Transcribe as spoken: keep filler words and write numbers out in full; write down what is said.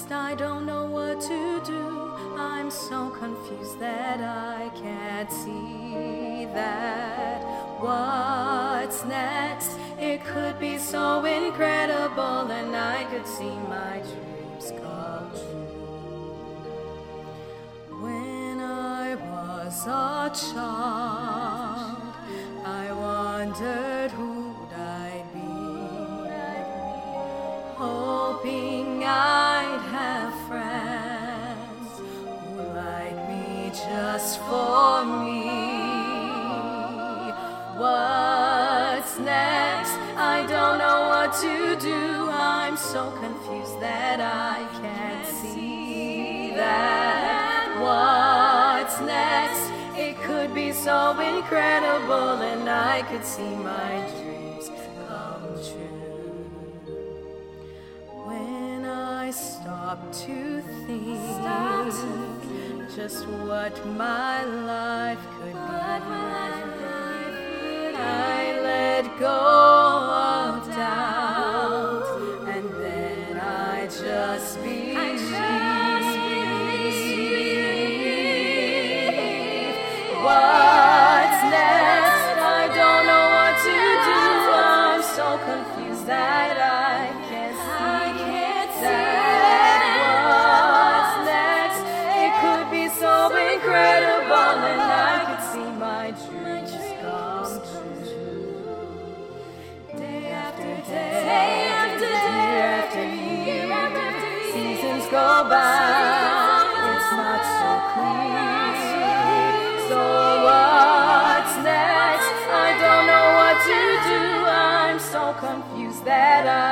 next? I don't know what to do. I'm so confused that I can't see that. What's next? It could be so incredible, and I could see my dreams come true. When I was a child, I wondered who'd I be, hoping I'd have friends who like me just for me. What's next? I don't know what to do. I'm so confused that I can't see that. What's next? It could be so incredible, and I could see my dreams come true. When I stop to think just what my life could be, I let go of doubt, and then I just believe. What's next? I don't know what to do. I'm so confused that I can't see that. What's next? It could be so incredible, and I could see my dreams come true. Day after day, day after day, year after year, seasons go by. It's not so clear. So what's next? I don't know what to do. I'm so confused that I